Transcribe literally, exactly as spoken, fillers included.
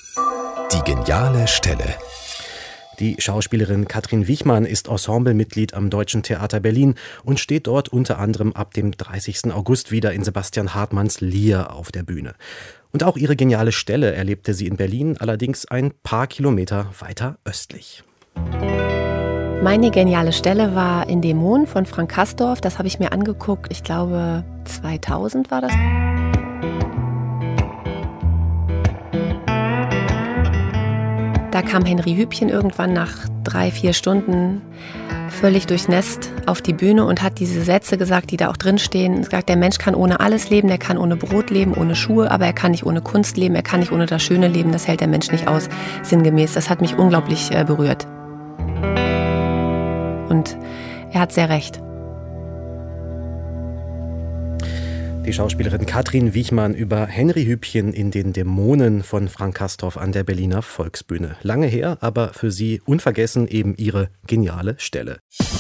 Die geniale Stelle. Die Schauspielerin Katrin Wichmann ist Ensemblemitglied am Deutschen Theater Berlin und steht dort unter anderem ab dem dreißigsten August wieder in Sebastian Hartmanns Lear auf der Bühne. Und auch ihre geniale Stelle erlebte sie in Berlin, allerdings ein paar Kilometer weiter östlich. Meine geniale Stelle war in Dämon von Frank Castorf. Das habe ich mir angeguckt, ich glaube zweitausend war das. Da kam Henry Hübchen irgendwann nach drei, vier Stunden völlig durchnässt auf die Bühne und hat diese Sätze gesagt, die da auch drinstehen. Er sagt, der Mensch kann ohne alles leben, der kann ohne Brot leben, ohne Schuhe, aber er kann nicht ohne Kunst leben, er kann nicht ohne das Schöne leben, das hält der Mensch nicht aus, sinngemäß. Das hat mich unglaublich äh, berührt. Und er hat sehr recht. Die Schauspielerin Katrin Wichmann über Henry Hübchen in den Dämonen von Frank Castorf an der Berliner Volksbühne. Lange her, aber für sie unvergessen eben ihre geniale Stelle.